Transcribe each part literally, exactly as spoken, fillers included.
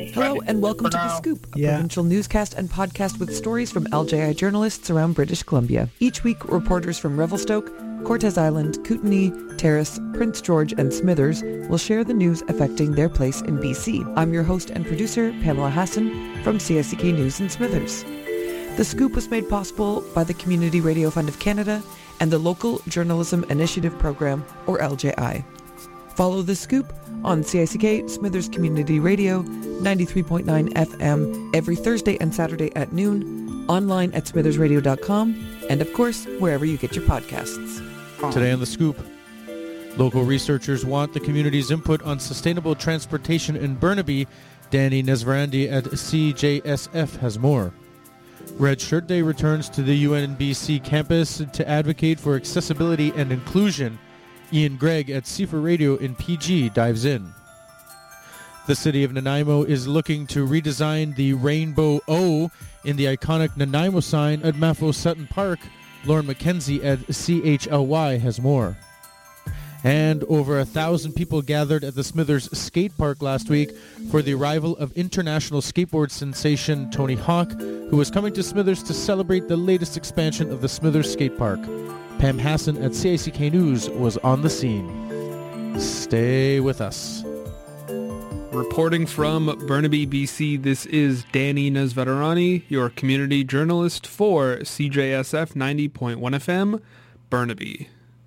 Hello and welcome to The Scoop, a Yeah. provincial newscast and podcast with stories from L J I journalists around British Columbia. Each week, reporters from Revelstoke, Cortes Island, Kootenay, Terrace, Prince George and Smithers will share the news affecting their place in B C. I'm your host and producer, Pamela Hassan, from C I C K News in Smithers. The Scoop was made possible by the Community Radio Fund of Canada and the Local Journalism Initiative Program, or L J I. Follow The Scoop on C I C K Smithers Community Radio, ninety-three point nine F M, every Thursday and Saturday at noon, online at smithers radio dot com, and of course, wherever you get your podcasts. Today on The Scoop, local researchers want the community's input on sustainable transportation in Burnaby. Danny Nesvarandi at C J S F has more. Red Shirt Day returns to the U N B C campus to advocate for accessibility and inclusion. Ian Gregg at C four Radio in P G dives in. The city of Nanaimo is looking to redesign the Rainbow O in the iconic Nanaimo sign at Maffo Sutton Park. Lauren McKenzie at C H L Y has more. And over a thousand people gathered at the Smithers Skate Park last week for the arrival of international skateboard sensation Tony Hawk, who is coming to Smithers to celebrate the latest expansion of the Smithers Skate Park. Pam Hassan at C I C K News was on the scene. Stay with us. Reporting from Burnaby, B C, this is Danny Nesvarandi, your community journalist for C J S F ninety point one F M, Burnaby.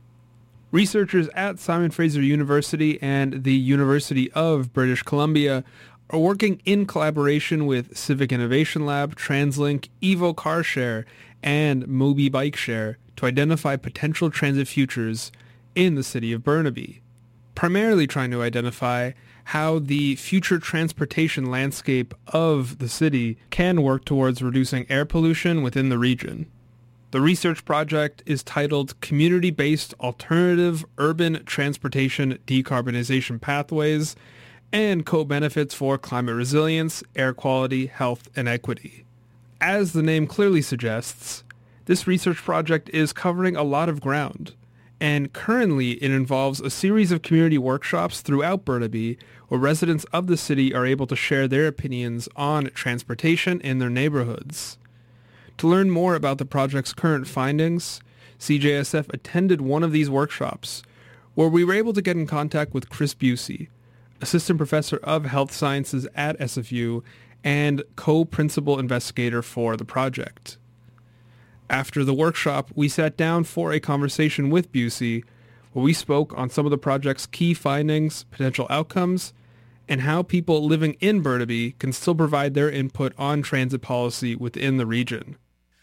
Researchers at Simon Fraser University and the University of British Columbia are working in collaboration with Civic Innovation Lab, TransLink, Evo CarShare, and Mobi BikeShare to identify potential transit futures in the city of Burnaby, primarily trying to identify how the future transportation landscape of the city can work towards reducing air pollution within the region. The research project is titled Community-Based Alternative Urban Transportation Decarbonization Pathways and Co-Benefits for Climate Resilience, Air Quality, Health, and Equity. As the name clearly suggests, this research project is covering a lot of ground, and currently it involves a series of community workshops throughout Burnaby where residents of the city are able to share their opinions on transportation in their neighborhoods. To learn more about the project's current findings, C J S F attended one of these workshops, where we were able to get in contact with Chris Busey, Assistant Professor of Health Sciences at S F U and co-principal investigator for the project. After the workshop, we sat down for a conversation with Busey, where we spoke on some of the project's key findings, potential outcomes, and how people living in Burnaby can still provide their input on transit policy within the region.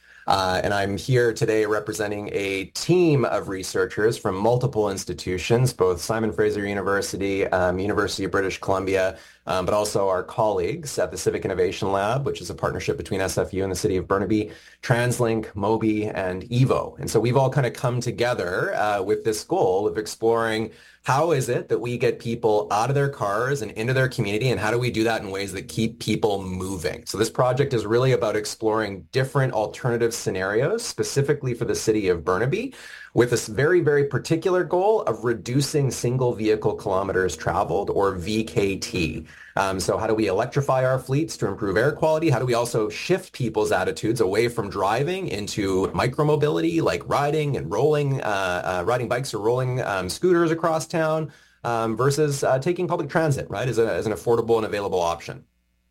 Uh, and I'm here today representing a team of researchers from multiple institutions, both Simon Fraser University, um, University of British Columbia, um, but also our colleagues at the Civic Innovation Lab, which is a partnership between S F U and the city of Burnaby, TransLink, Mobi, and Evo. And so we've all kind of come together uh, with this goal of exploring how is it that we get people out of their cars and into their community, and how do we do that in ways that keep people moving? So this project is really about exploring different alternative scenarios, specifically for the city of Burnaby, with this very, very particular goal of reducing single vehicle kilometers traveled, or V K T. Um, so how do we electrify our fleets to improve air quality? How do we also shift people's attitudes away from driving into micromobility, like riding and rolling, uh, uh, riding bikes or rolling um, scooters across town, um, versus uh, taking public transit, right, as, a, as an affordable and available option.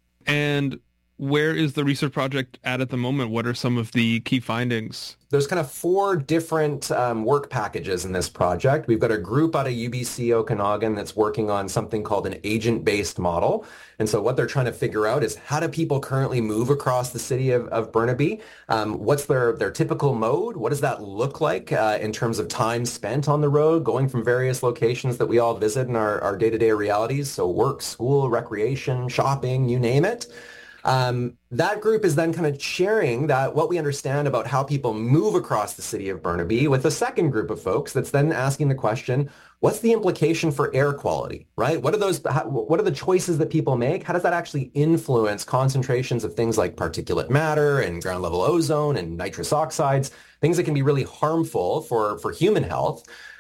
And where is the research project at at the moment? What are some of the key findings? There's kind of four different um, work packages in this project. We've got a group out of U B C Okanagan that's working on something called an agent-based model. And so what they're trying to figure out is, how do people currently move across the city of, of Burnaby? Um, what's their, their typical mode? What does that look like uh, in terms of time spent on the road, going from various locations that we all visit in our, our day-to-day realities? So work, school, recreation, shopping, you name it. Um, that group is then kind of sharing that what we understand about how people move across the city of Burnaby with a second group of folks that's then asking the question, what's the implication for air quality, right? What are those, how, what are the choices that people make? How does that actually influence concentrations of things like particulate matter and ground level ozone and nitrous oxides, things that can be really harmful for, for human health?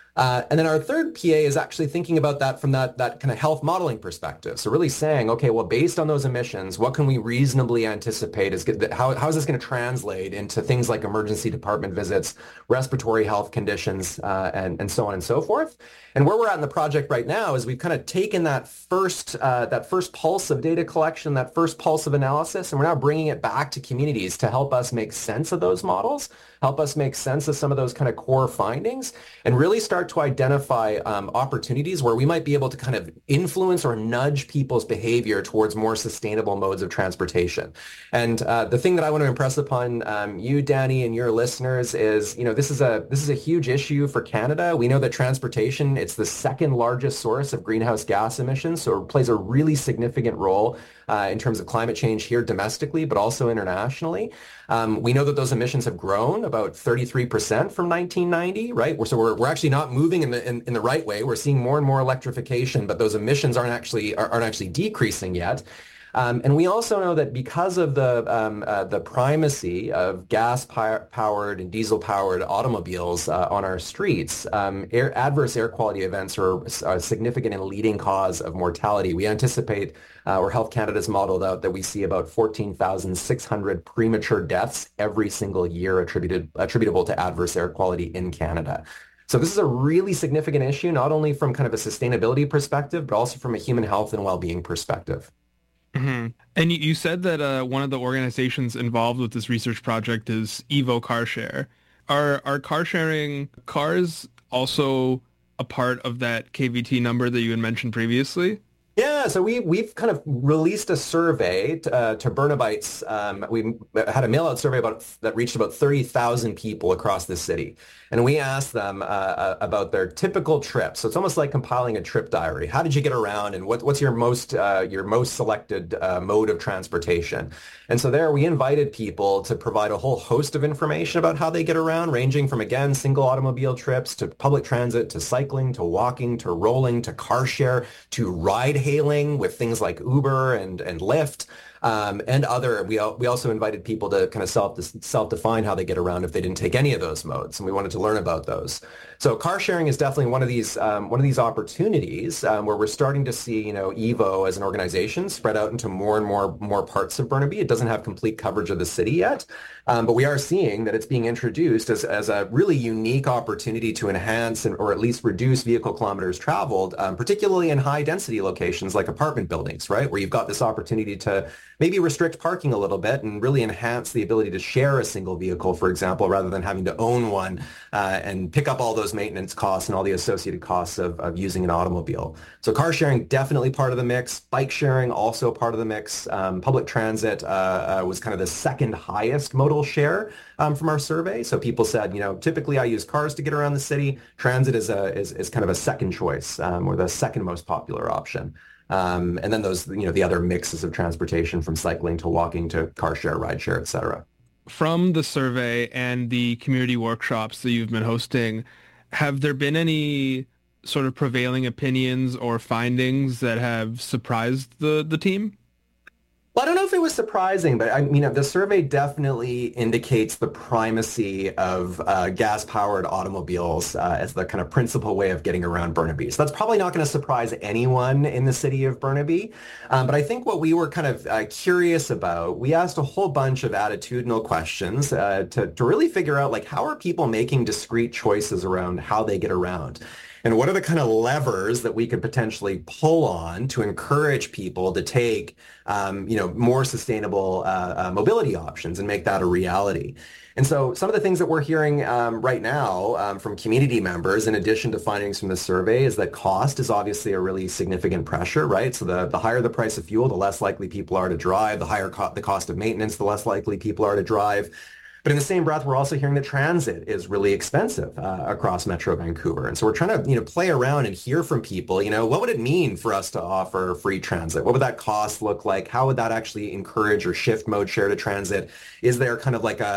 Uh, and then our third P A is actually thinking about that from that, that kind of health modeling perspective. So really saying, okay, well, based on those emissions, what can we reasonably anticipate is good, how, how is this going to translate into things like emergency department visits, respiratory health conditions, uh, and, and so on and so forth. And where we're at in the project right now is we've kind of taken that first, uh, that first pulse of data collection, that first pulse of analysis, and we're now bringing it back to communities to help us make sense of those models, help us make sense of some of those kind of core findings, and really start to identify um, opportunities where we might be able to kind of influence or nudge people's behavior towards more sustainable modes of transportation. And uh, the thing that I want to impress upon um, you, Danny, and your listeners is, you know, this is a this is a huge issue for Canada. We know that transportation, it's the second largest source of greenhouse gas emissions, so it plays a really significant role uh, in terms of climate change here domestically, but also internationally. Um, we know that those emissions have grown about thirty-three percent from nineteen ninety, right? So we're, we're actually not moving in the in, in the right way. We're seeing more and more electrification, but those emissions aren't actually aren't actually decreasing yet. Um, and we also know that because of the um, uh, the primacy of gas-powered and diesel-powered automobiles uh, on our streets, um, air, adverse air quality events are a significant and leading cause of mortality. We anticipate, uh, or Health Canada's modeled out, that we see about fourteen thousand six hundred premature deaths every single year attributed attributable to adverse air quality in Canada. So this is a really significant issue, not only from kind of a sustainability perspective, but also from a human health and well-being perspective. Mm-hmm. And you said that uh, one of the organizations involved with this research project is Evo Car Share. Are are car sharing cars also a part of that K V T number that you had mentioned previously? Yeah, so we, we've kind of released a survey to, uh, to Burnabites. Um, we had a mail-out survey about that reached about thirty thousand people across the city. And we asked them uh, about their typical trip. So it's almost like compiling a trip diary. How did you get around, and what, what's your most uh, your most selected uh, mode of transportation? And so there we invited people to provide a whole host of information about how they get around, ranging from, again, single automobile trips to public transit to cycling to walking to rolling to car share to ride hailing with things like Uber and, and Lyft. Um, and other, we we also invited people to kind of self self-define how they get around if they didn't take any of those modes, and we wanted to learn about those. So car sharing is definitely one of these um, one of these opportunities um, where we're starting to see, you know, Evo as an organization spread out into more and more more parts of Burnaby. It doesn't have complete coverage of the city yet, um, but we are seeing that it's being introduced as, as a really unique opportunity to enhance and, or at least reduce vehicle kilometers traveled, um, particularly in high density locations like apartment buildings, right, where you've got this opportunity to maybe restrict parking a little bit and really enhance the ability to share a single vehicle, for example, rather than having to own one uh, and pick up all those maintenance costs and all the associated costs of, of using an automobile. So car sharing, definitely part of the mix. Bike sharing, also part of the mix. Um, public transit uh, uh, was kind of the second highest modal share um, from our survey. So people said, you know, typically I use cars to get around the city. Transit is, a, is, is kind of a second choice um, or the second most popular option. Um, and then those, you know, the other mixes of transportation from cycling to walking to car share, ride share, et cetera. From the survey and the community workshops that you've been hosting, have there been any sort of prevailing opinions or findings that have surprised the, the team? Well, I don't know if it was surprising, but I mean, the survey definitely indicates the primacy of uh, gas-powered automobiles uh, as the kind of principal way of getting around Burnaby. So that's probably not going to surprise anyone in the city of Burnaby. Um, but I think what we were kind of uh, curious about, we asked a whole bunch of attitudinal questions uh, to, to really figure out, like, how are people making discrete choices around how they get around? And what are the kind of levers that we could potentially pull on to encourage people to take, um, you know, more sustainable uh, uh, mobility options and make that a reality? And so some of the things that we're hearing um, right now um, from community members, in addition to findings from the survey, is that cost is obviously a really significant pressure, right? So the, the higher the price of fuel, the less likely people are to drive. The higher co- the cost of maintenance, the less likely people are to drive. But in the same breath, we're also hearing that transit is really expensive uh, across Metro Vancouver. And so we're trying to, you know, play around and hear from people, you know, what would it mean for us to offer free transit? What would that cost look like? How would that actually encourage or shift mode share to transit? Is there kind of like a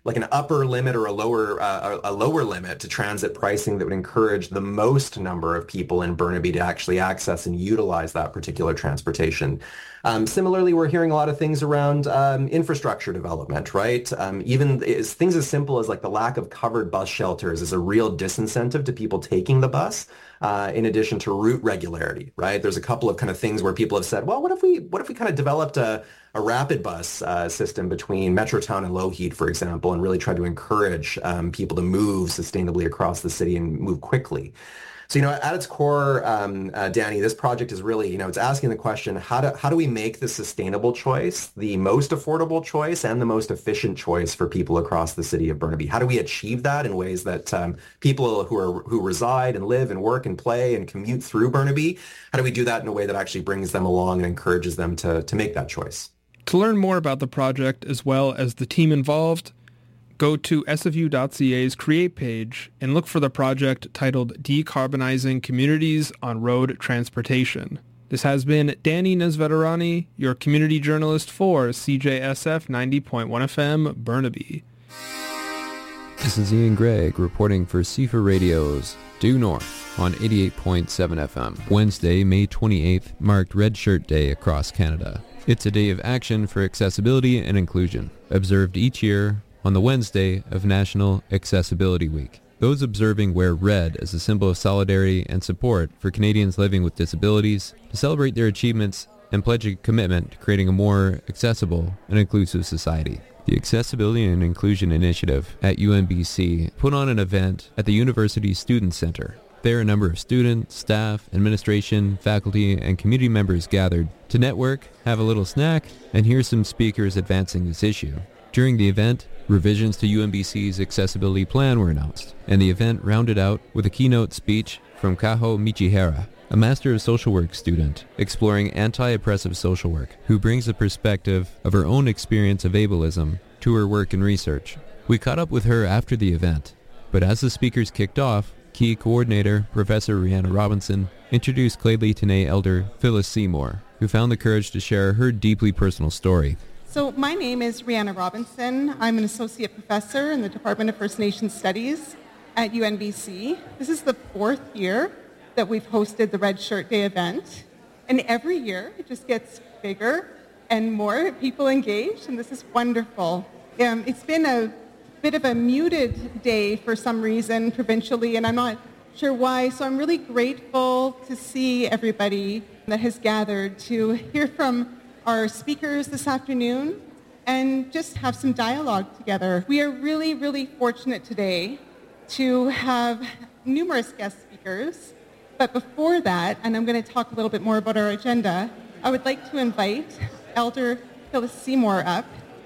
like an upper limit or a lower uh, a lower limit to transit pricing that would encourage the most number of people in Burnaby to actually access and utilize that particular transportation. Um, similarly, we're hearing a lot of things around um, infrastructure development, right? Um, even is, things as simple as like the lack of covered bus shelters is a real disincentive to people taking the bus. Uh, in addition to route regularity, right? There's a couple of kind of things where people have said, well, what if we what if we kind of developed a, a rapid bus uh, system between Metrotown and Lougheed, for example, and really tried to encourage um, people to move sustainably across the city and move quickly. So, you know, at its core, um, uh, Danny, this project is really, you know, it's asking the question, how do, how do we make the sustainable choice the most affordable choice and the most efficient choice for people across the city of Burnaby? How do we achieve that in ways that um, people who are who reside and live and work and play and commute through Burnaby, how do we do that in a way that actually brings them along and encourages them to, to make that choice? To learn more about the project as well as the team involved, go to S F U dot C A's Create page and look for the project titled Decarbonizing Communities on Road Transportation. This has been Danny Nesveterani, your community journalist for C J S F ninety point one F M, Burnaby. This is Ian Gregg reporting for C F A Radio's Due North on eighty-eight point seven F M. Wednesday, May twenty-eighth, marked Red Shirt Day across Canada. It's a day of action for accessibility and inclusion, observed each year on the Wednesday of National Accessibility Week. Those observing wear red as a symbol of solidarity and support for Canadians living with disabilities to celebrate their achievements and pledge a commitment to creating a more accessible and inclusive society. The Accessibility and Inclusion Initiative at U N B C put on an event at the University Student Center. There, a number of students, staff, administration, faculty, and community members gathered to network, have a little snack, and hear some speakers advancing this issue. During the event, revisions to U N B C's accessibility plan were announced, and the event rounded out with a keynote speech from Kaho Michihara, a Master of Social Work student exploring anti-oppressive social work, who brings a perspective of her own experience of ableism to her work and research. We caught up with her after the event, but as the speakers kicked off, key coordinator Professor Rihanna Robinson introduced Cladely Tenay elder Phyllis Seymour, who found the courage to share her deeply personal story. So my name is Rihanna Robinson. I'm an associate professor in the Department of First Nations Studies at U N B C. This is the fourth year that we've hosted the Red Shirt Day event. And every year it just gets bigger and more people engaged, and this is wonderful. Um, it's been a bit of a muted day for some reason provincially, and I'm not sure why. So I'm really grateful to see everybody that has gathered to hear from our speakers this afternoon and just have some dialogue together. We are really, really fortunate today to have numerous guest speakers. But before that, and I'm going to talk a little bit more about our agenda, I would like to invite Elder Phyllis Seymour up.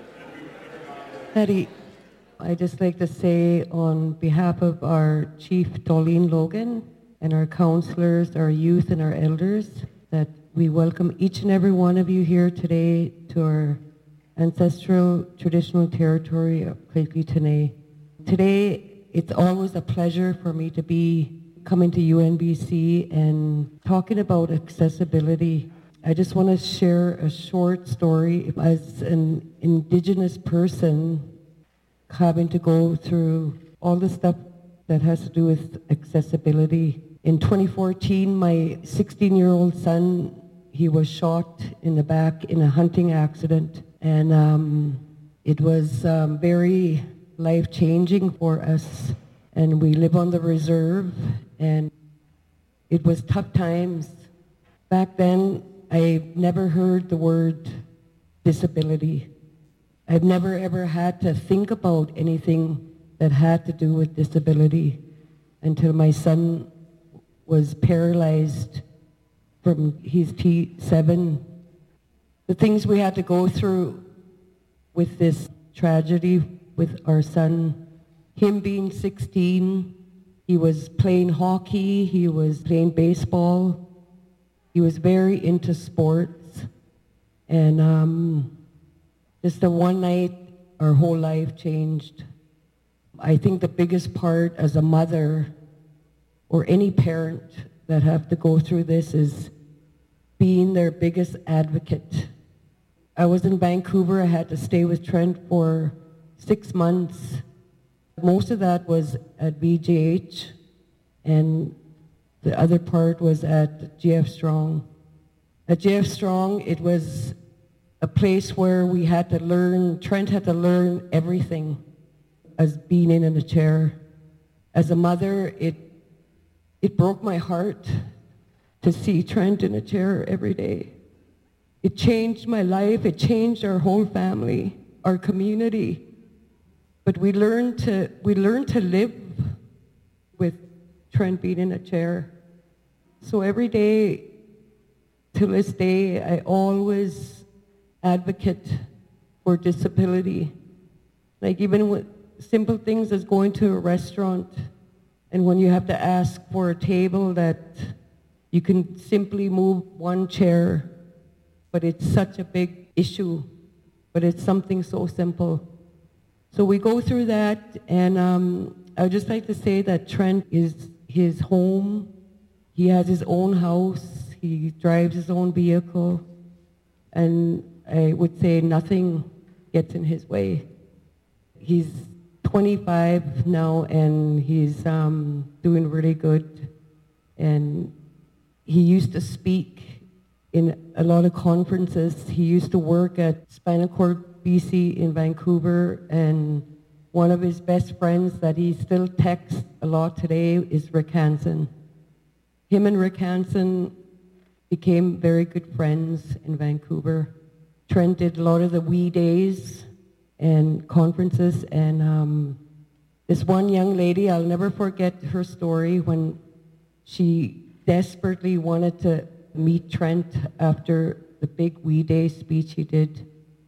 Betty, I'd just like to say on behalf of our Chief Darlene Logan and our counselors, our youth and our elders, that we welcome each and every one of you here today to our ancestral traditional territory of Cladely Tenay. Today, it's always a pleasure for me to be coming to U N B C and talking about accessibility. I just want to share a short story. As an Indigenous person, having to go through all the stuff that has to do with accessibility. In twenty fourteen, my sixteen-year-old son, he was shot in the back in a hunting accident, and um, it was um, very life-changing for us. And we live on the reserve, and it was tough times. Back then, I never heard the word disability. I've never ever had to think about anything that had to do with disability until my son was paralyzed from his T seven. The things we had to go through with this tragedy with our son, him being sixteen, he was playing hockey, he was playing baseball, he was very into sports, and um, just the one night, our whole life changed. I think the biggest part as a mother or any parent that have to go through this is being their biggest advocate. I was in Vancouver. I had to stay with Trent for six months. Most of that was at V J H, and the other part was at J F Strong. At J F Strong, it was a place where we had to learn, Trent had to learn everything as being in a chair. As a mother, it it broke my heart to see Trent in a chair every day. It changed my life, it changed our whole family, our community. But we learned to we learned to live with Trent being in a chair. So every day, to this day, I always advocate for disability. Like even with simple things as going to a restaurant, and when you have to ask for a table that you can simply move one chair, but it's such a big issue, but it's something so simple. So we go through that, and um, I would just like to say that Trent is his home. He has his own house. He drives his own vehicle. And I would say nothing gets in his way. He's twenty-five now, and he's um, doing really good. And he used to speak in a lot of conferences. He used to work at Spinal Cord B C in Vancouver, and one of his best friends that he still texts a lot today is Rick Hansen. Him and Rick Hansen became very good friends in Vancouver. Trent did a lot of the wee days and conferences, and um, this one young lady, I'll never forget her story when she desperately wanted to meet Trent after the big wee day speech he did.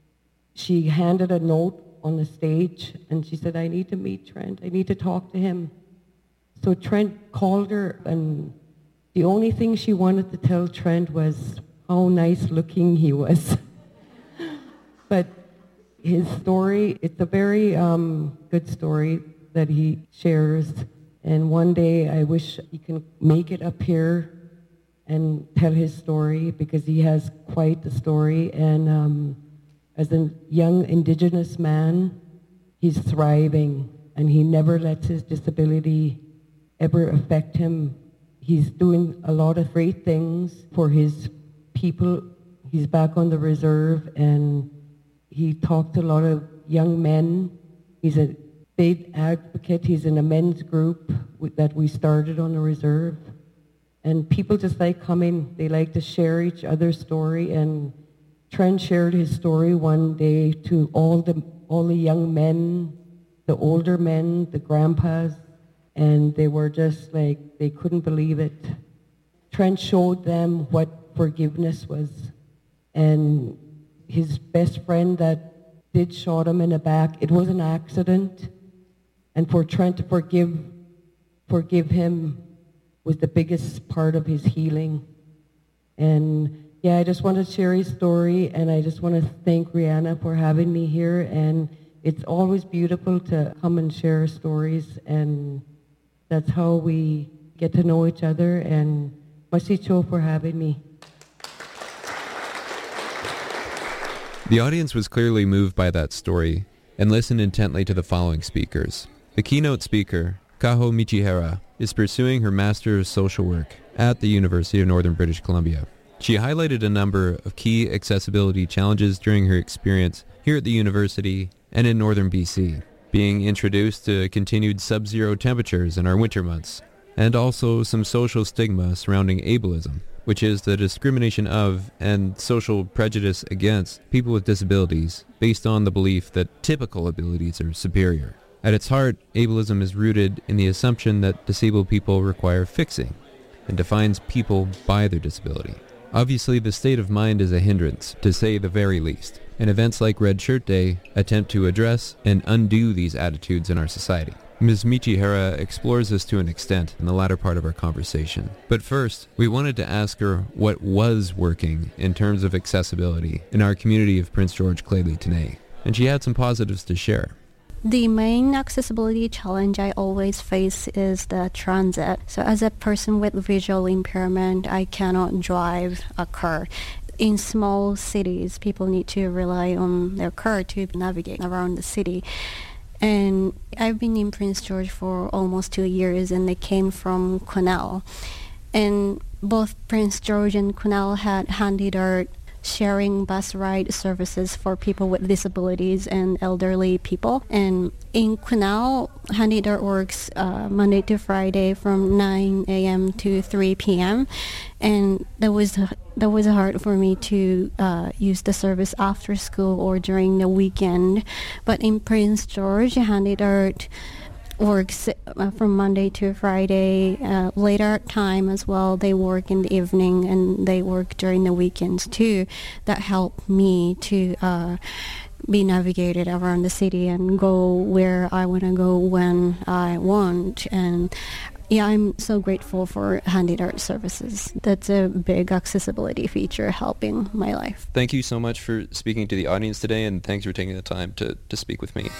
She handed a note on the stage, and she said, I need to meet Trent. I need to talk to him. So Trent called her, and the only thing she wanted to tell Trent was how nice looking he was. But his story, it's a very um, good story that he shares. And one day I wish he can make it up here and tell his story, because he has quite a story. And um, as a young Indigenous man, he's thriving, and he never lets his disability ever affect him. He's doing a lot of great things for his people. He's back on the reserve, and he talked to a lot of young men. He's a big advocate. He's in a men's group that we started on the reserve. And people just like coming. They like to share each other's story. And Trent shared his story one day to all the all the young men, the older men, the grandpas, and they were just like, they couldn't believe it. Trent showed them what forgiveness was. And his best friend that did shot him in the back, it was an accident. And for Trent to forgive, forgive him was the biggest part of his healing. And yeah, I just want to share his story, and I just want to thank Rihanna for having me here. And it's always beautiful to come and share stories, and that's how we get to know each other. And Masicho for having me. The audience was clearly moved by that story and listened intently to the following speakers. The keynote speaker, Kaho Michihara, is pursuing her Master of Social Work at the University of Northern British Columbia. She highlighted a number of key accessibility challenges during her experience here at the university and in northern B C, being introduced to continued sub-zero temperatures in our winter months, and also some social stigma surrounding ableism, which is the discrimination of and social prejudice against people with disabilities based on the belief that typical abilities are superior. At its heart, ableism is rooted in the assumption that disabled people require fixing and defines people by their disability. Obviously, the state of mind is a hindrance, to say the very least, and events like Red Shirt Day attempt to address and undo these attitudes in our society. Miz Michihara explores this to an extent in the latter part of our conversation. But first, we wanted to ask her what was working in terms of accessibility in our community of Prince George Clay today, and she had some positives to share. The main accessibility challenge I always face is the transit. So as a person with visual impairment, I cannot drive a car. in small cities, people need to rely on their car to navigate around the city. And I've been in Prince George for almost two years, and they came from Quesnel. And both Prince George and Quesnel had Handy Dart sharing bus ride services for people with disabilities and elderly people. And in Quesnel, Handy Dart works uh, Monday to Friday from nine a.m. to three p.m. And that was that was hard for me to uh, use the service after school or during the weekend. But in Prince George, Handy Dart works uh, from Monday to Friday, uh, later time as well. They work in the evening and they work during the weekends too. That helped me to uh, be navigated around the city and go where I want to go when I want. And yeah, I'm so grateful for Handy Dart services. That's a big accessibility feature helping my life. Thank you so much for speaking to the audience today, and thanks for taking the time to, to speak with me.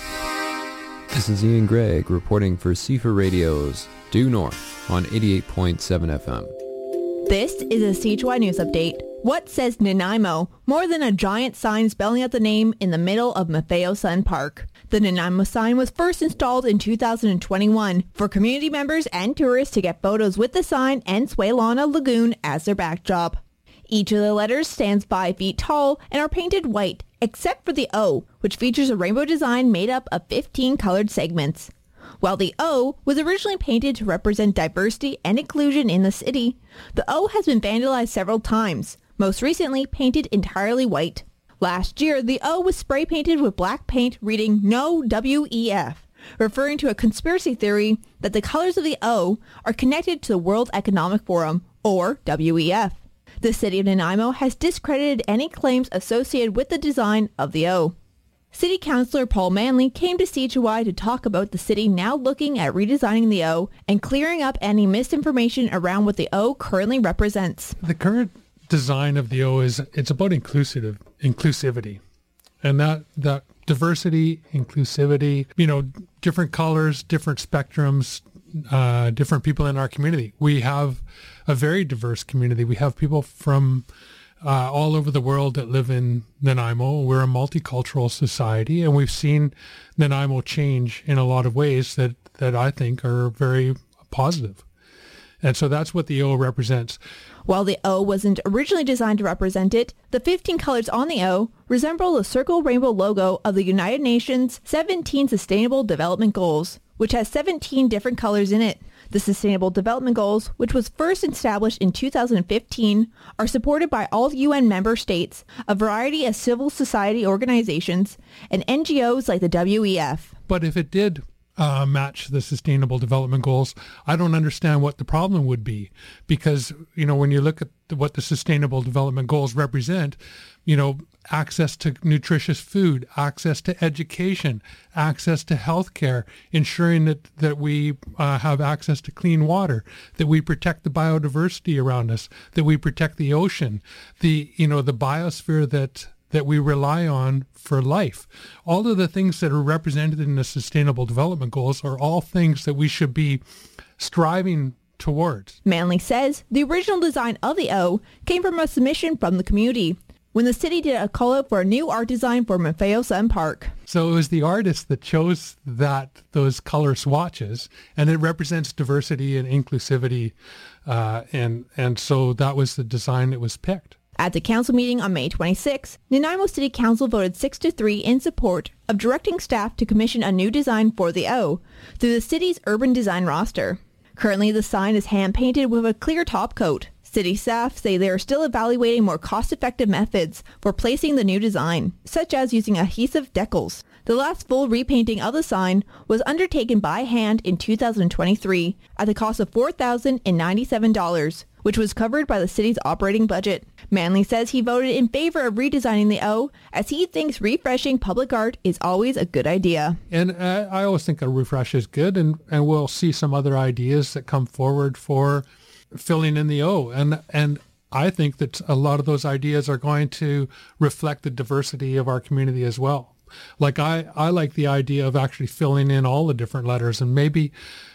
This is Ian Gregg reporting for C F A Radio's Due North on eighty-eight point seven F M. This is a C H Y News Update. What says Nanaimo? More than a giant sign spelling out the name in the middle of Maffeo Sun Park. The Nanaimo sign was first installed in two thousand twenty-one for community members and tourists to get photos with the sign and Swalana Lagoon as their backdrop. Each of the letters stands five feet tall and are painted white, except for the O, which features a rainbow design made up of fifteen colored segments. While the O was originally painted to represent diversity and inclusion in the city, the O has been vandalized several times, most recently painted entirely white. Last year, the O was spray painted with black paint reading No W E F, referring to a conspiracy theory that the colors of the O are connected to the World Economic Forum, or W E F. The city of Nanaimo has discredited any claims associated with the design of the O. City Councillor Paul Manley came to C H Y to talk about the city now looking at redesigning the O and clearing up any misinformation around what the O currently represents. The current design of the O is it's about inclusive inclusivity, and that that diversity, inclusivity, you know, different colors, different spectrums, uh, different people in our community. We have a very diverse community. We have people from uh, all over the world that live in Nanaimo. We're a multicultural society, and we've seen Nanaimo change in a lot of ways that, that I think are very positive. And so that's what the O represents. While the O wasn't originally designed to represent it, the fifteen colors on the O resemble the circle rainbow logo of the United Nations seventeen Sustainable Development Goals, which has seventeen different colors in it. The Sustainable Development Goals, which was first established in two thousand fifteen, are supported by all U N member states, a variety of civil society organizations, and N G Os like the W E F. But if it did uh, match the Sustainable Development Goals, I don't understand what the problem would be. Because, you know, when you look at the, what the Sustainable Development Goals represent, you know, access to nutritious food, access to education, access to health care, ensuring that, that we uh, have access to clean water, that we protect the biodiversity around us, that we protect the ocean, the, you know, the biosphere that that we rely on for life. All of the things that are represented in the Sustainable Development Goals are all things that we should be striving towards. Manley says the original design of the O came from a submission from the community when the city did a call-out for a new art design for Maffeo Sun Park. So it was the artist that chose that those color swatches, and it represents diversity and inclusivity, uh, and and so that was the design that was picked. At the council meeting on May twenty-sixth, Nanaimo City Council voted six to three in support of directing staff to commission a new design for the O through the city's urban design roster. Currently, the sign is hand-painted with a clear top coat. City staff say they are still evaluating more cost-effective methods for placing the new design, such as using adhesive decals. The last full repainting of the sign was undertaken by hand in two thousand twenty-three at the cost of four thousand ninety-seven dollars, which was covered by the city's operating budget. Manley says he voted in favor of redesigning the O, as he thinks refreshing public art is always a good idea. And uh, I always think a refresh is good, and, and we'll see some other ideas that come forward for filling in the O. And and I think that a lot of those ideas are going to reflect the diversity of our community as well. Like I, I like the idea of actually filling in all the different letters, and maybe,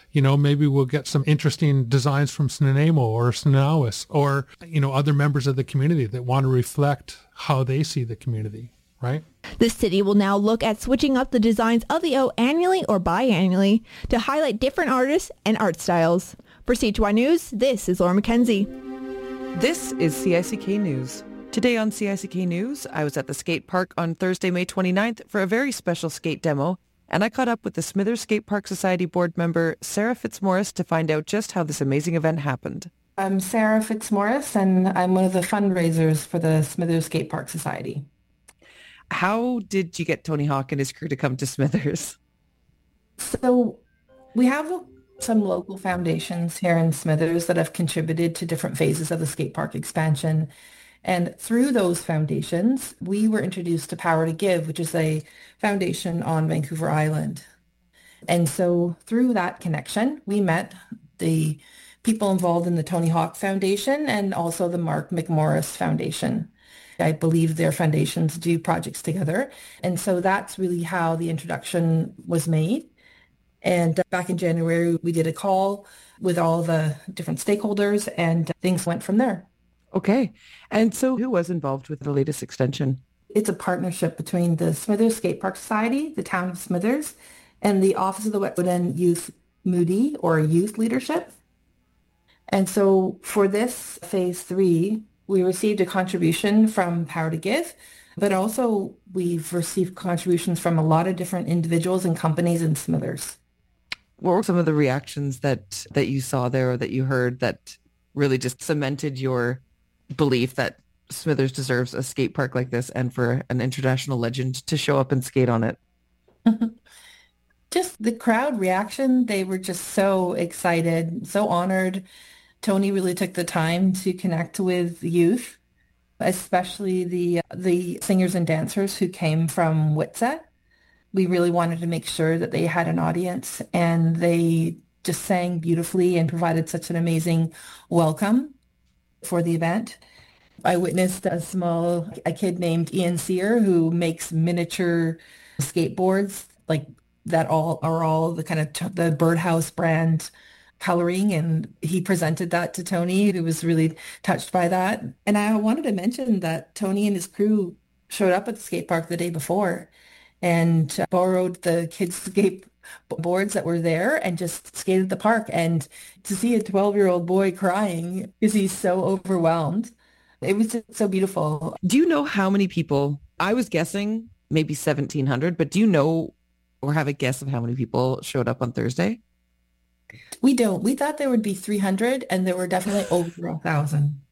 You know, maybe we'll get some interesting designs from Snuneymuxw or Snuneymuxw or, you know, other members of the community that want to reflect how they see the community, right? The city will now look at switching up the designs of the O annually or biannually to highlight different artists and art styles. For C H Y News, this is Laura McKenzie. This is C I C K News. Today on C I C K News, I was at the skate park on Thursday, May twenty-ninth for a very special skate demo, and I caught up with the Smithers Skate Park Society board member Sarah Fitzmaurice to find out just how this amazing event happened. I'm Sarah Fitzmaurice, and I'm one of the fundraisers for the Smithers Skate Park Society. How did you get Tony Hawk and his crew to come to Smithers? So we have some local foundations here in Smithers that have contributed to different phases of the skate park expansion. And through those foundations, we were introduced to Power to Give, which is a foundation on Vancouver Island. And so through that connection, we met the people involved in the Tony Hawk Foundation and also the Mark McMorris Foundation. I believe their foundations do projects together. And so that's really how the introduction was made. And back in January, we did a call with all the different stakeholders and things went from there. Okay. And so who was involved with the latest extension? It's a partnership between the Smithers Skate Park Society, the town of Smithers, and the Office of the Wetwood End Youth Moody, or Youth Leadership. And so for this phase three, we received a contribution from Power to Give, but also we've received contributions from a lot of different individuals and companies in Smithers. What were some of the reactions that, that you saw there or that you heard that really just cemented your belief that Smithers deserves a skate park like this and for an international legend to show up and skate on it? Just the crowd reaction. They were just so excited, so honored. Tony really took the time to connect with youth, especially the the singers and dancers who came from Witset. We really wanted to make sure that they had an audience, and they just sang beautifully and provided such an amazing welcome for the event. I witnessed a small, a kid named Ian Sear who makes miniature skateboards like that all are all the kind of t- the Birdhouse brand coloring, and he presented that to Tony, who was really touched by that. And I wanted to mention that Tony and his crew showed up at the skate park the day before and uh, borrowed the kids' skate boards that were there and just skated the park. And to see a twelve-year-old boy crying because he's so overwhelmed, it was just so beautiful. Do you know how many people, I was guessing maybe seventeen hundred, but do you know or have a guess of how many people showed up on Thursday? We don't. We thought there would be three hundred, and there were definitely over a thousand.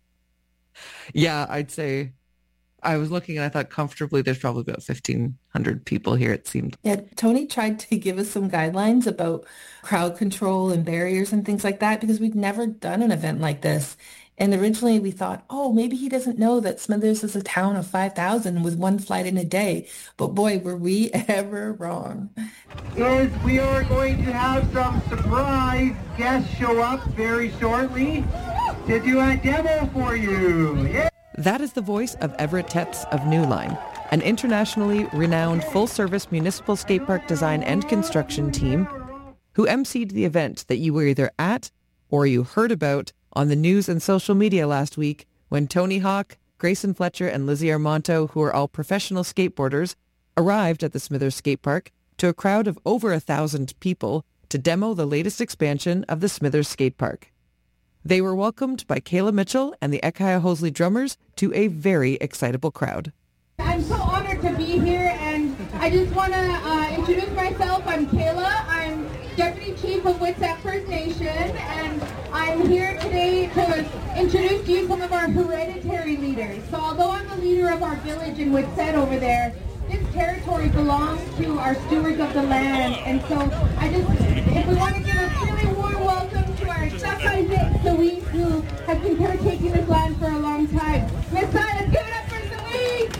Yeah, I'd say I was looking and I thought comfortably there's probably about fifteen hundred people here, it seemed. Yeah, Tony tried to give us some guidelines about crowd control and barriers and things like that because we'd never done an event like this. And originally we thought, oh, maybe he doesn't know that Smithers is a town of five thousand with one flight in a day. But boy, were we ever wrong. Is we are going to have some surprise guests show up very shortly to do a demo for you. Yeah. That is the voice of Everett Tepps of Newline, an internationally renowned full-service municipal skate park design and construction team who emceed the event that you were either at or you heard about on the news and social media last week when Tony Hawk, Grayson Fletcher, and Lizzie Armanto, who are all professional skateboarders, arrived at the Smithers Skate Park to a crowd of over a thousand people to demo the latest expansion of the Smithers Skate Park. They were welcomed by Kayla Mitchell and the Ekaya Hosley drummers to a very excitable crowd. I'm so honored to be here, and I just want to uh, introduce myself. I'm Kayla. I'm Deputy Chief of Witset First Nation, and I'm here today to introduce to you some of our hereditary leaders. So although I'm the leader of our village in Witset over there, this territory belongs to our stewards of the land, and so I just, if we want to give a really warm welcome to our Sakai Saweet, who has been caretaking this land for a long time. Miss Sai, let's give it up for Saweet!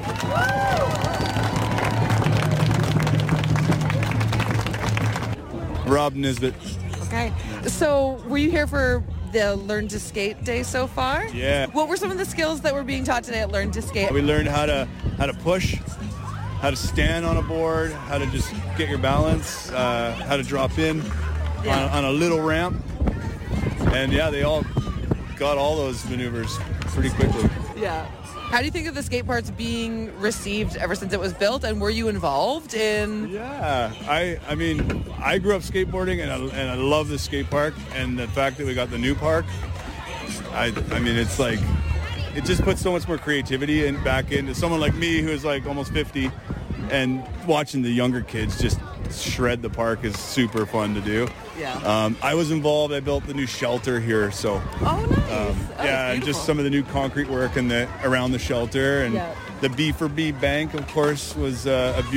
Rob Nisbet. Okay, so were you here for the Learn to Skate Day so far? Yeah. What were some of the skills that were being taught today at Learn to Skate? We learned how to how to push, how to stand on a board, how to just get your balance, uh, how to drop in, yeah. on, on a little ramp. And yeah, they all got all those maneuvers pretty quickly. Yeah. How do you think of the skate parks being received ever since it was built, and were you involved in? Yeah, I I mean, I grew up skateboarding, and I, and I love the skate park, and the fact that we got the new park, I I mean, it's like, it just puts so much more creativity in, back into someone like me who is like almost fifty, and watching the younger kids just shred the park is super fun to do. Yeah. Um, I was involved. I built the new shelter here, so. Oh, nice. Um, oh, yeah, and just some of the new concrete work in the around the shelter, and yeah. the B for B Bank, of course, was uh, a beautiful.